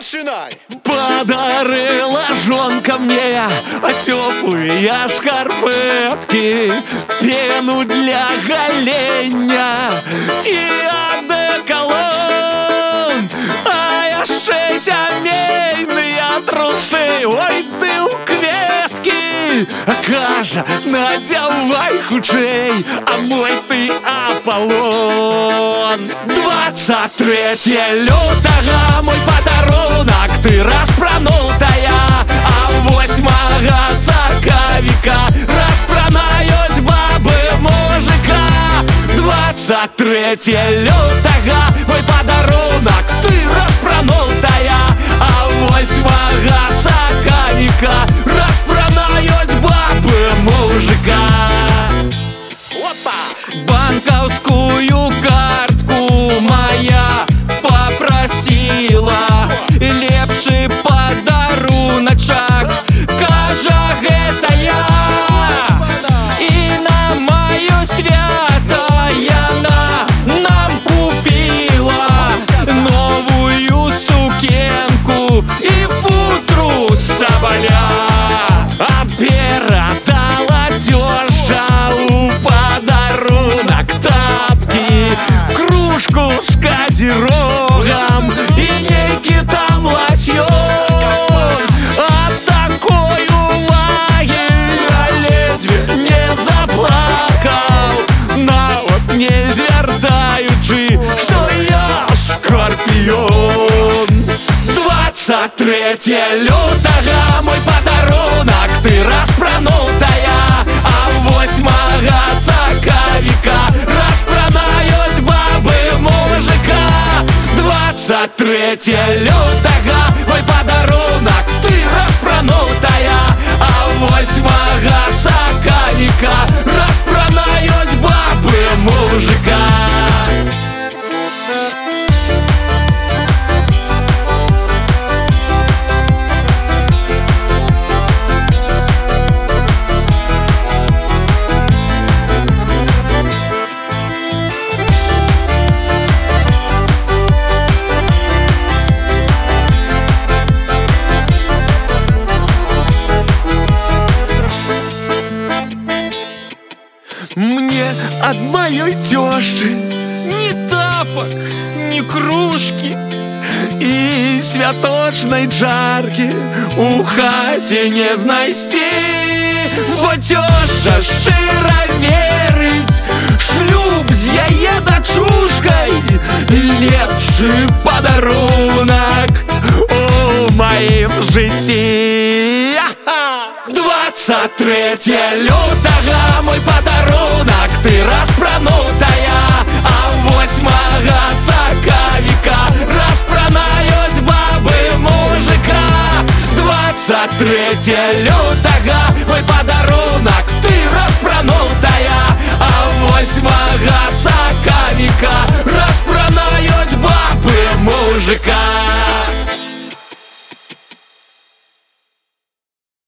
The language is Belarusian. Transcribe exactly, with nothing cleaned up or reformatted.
Починай! Подарила жонка мне теплые шкарпетки, пену для голення і одеколон, а яшчэ сямейныя трусы. Ой, ты ў кветкі, кажа, надявай хутчэй, а мой ты Аполлон. Двадцать третье лютага мой подарунок, ты распранутая, а восьмага сакавіка распранаюць бабы мужика. Двадцать третье лютага мой подарунок, ты распранутая, а восьмага сакавіка распранаюць бабы мужика. Опа! Банковскую картку моя попросила, лепшы падаруначак, кажа, гэта я. І на маё свята яна нам купила новую сукенку и футру с соболя. А передала тёща у подарунок тапки, кружку с козерогом и нейкі там лосьон. От такой уваги я ледве не заплакал, нават не звяртаючы, что я скорпион. Двадцать третье лютага мой подарунок, ты распранутая, а восьмага сакавіка распранаюць бабы мужика. Двадцать третье лютага мой подарунок, ты распранутая, а восьмага сакавіка распранаюць бабы мужика. Мне от моей тёщи ни тапок, ни кружки и святочной чарки у хаце не знайсці. Бо тёща шчыра верыць, шлюб з яе дачушкай лепшы падарунак у маім жыцці. Двадцать третье лютага мой подарунок, ты распранутая, а восьмага сакавіка распранаюць бабы мужика. Двадцать третье лютага мой подарунок, ты распранутая, а восьмага сакавіка распранаюць бабы мужика.